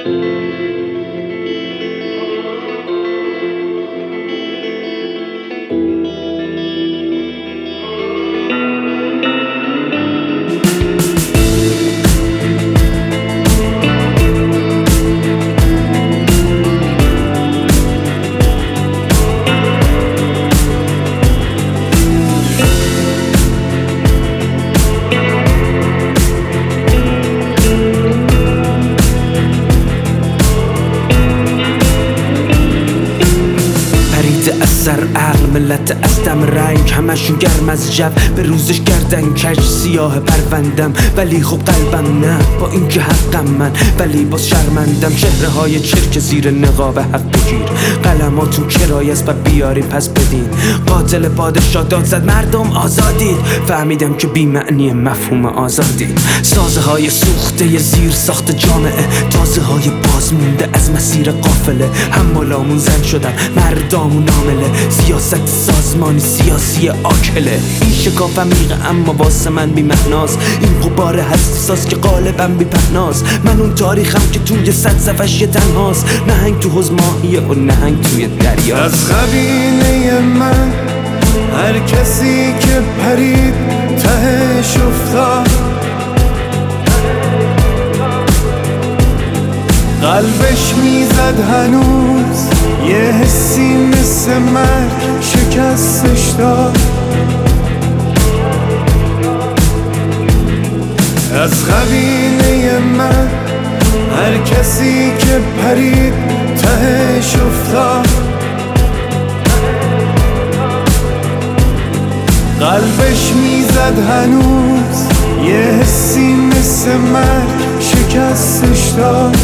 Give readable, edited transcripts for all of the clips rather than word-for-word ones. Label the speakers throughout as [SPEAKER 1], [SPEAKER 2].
[SPEAKER 1] سر عقل ملت از دم رنگ همشون گرم از جو به روزش گردن کج سیاه پروندم ولی خب قلبم نه با اینکه حقم من ولی باز شرمندم چهره های چرک زیر نقاب حق بگیر قلماتون کرایه است و بیارین پس بدین قاتل پادشاه داد زد مردم آزادید فهمیدم که بی معنی مفهوم آزادید سازه های سوخته زیر ساخت جامعه تازه های باز مونده از مسیر قافله حمالامون زن شدن مردامون عامله سیاست سازمانی سیاسی آکله این شکاف عمیقه اما واسه من بی معناست این غبار حساس که غالبا بی پهناست من اون تاریخم که توی صد صفحش یه تنهاست نهنگ تو حوض ماهیه و نهنگ توی دریا
[SPEAKER 2] از قبیله من هر کسی که پرید تهش افتاد قلبش میزد هنوز یه حسی مثل مرگ شکستش داد از قبیله من هر کسی که پرید تهش افتاد قلبش میزد هنوز یه حسی مثل مرگ شکستش داد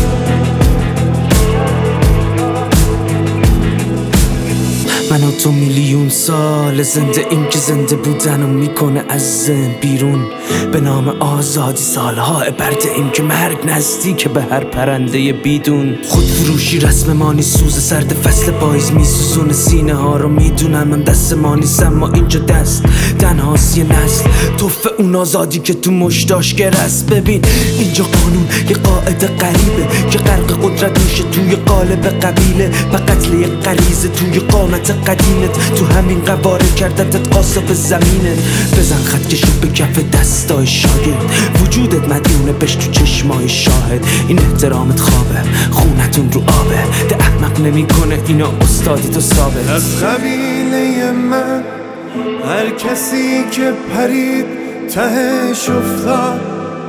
[SPEAKER 1] من و تو میلیون سال زنده این که زنده بودن و میکنه از ذهن بیرون به نام آزادی سالها برده این که مرگ نزدیک به هر پرنده بیدون خودفروشی رسم مانی سوز سرد فصل پاییز میسوزونه سینه ها رو میدونم من دست ما نیست اما اینجا دست تنهاست یه نسل توفه اون آزادی که تو مشتاش گرست ببین اینجا قانون یه قاعده غریبه که غرق قدرت میشه توی قالب قبیله و قتل یه غریزه توی قامت قدیمت تو همین قواره کردتت قاصف زمینت بزن خط کشو به کف دستای شاگرد وجودت مدیونه بش تو چشمای شاهد این احترامت خوابه خونتون رو آبه ده احمق نمیکنه اینا استادی تو ثابت
[SPEAKER 2] از قبیله من هر کسی که پرید تهش افتاد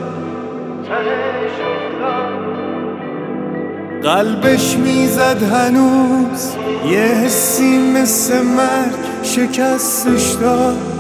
[SPEAKER 2] قلبش میزد هنوز یه حسی مثل مرگ شکستش داد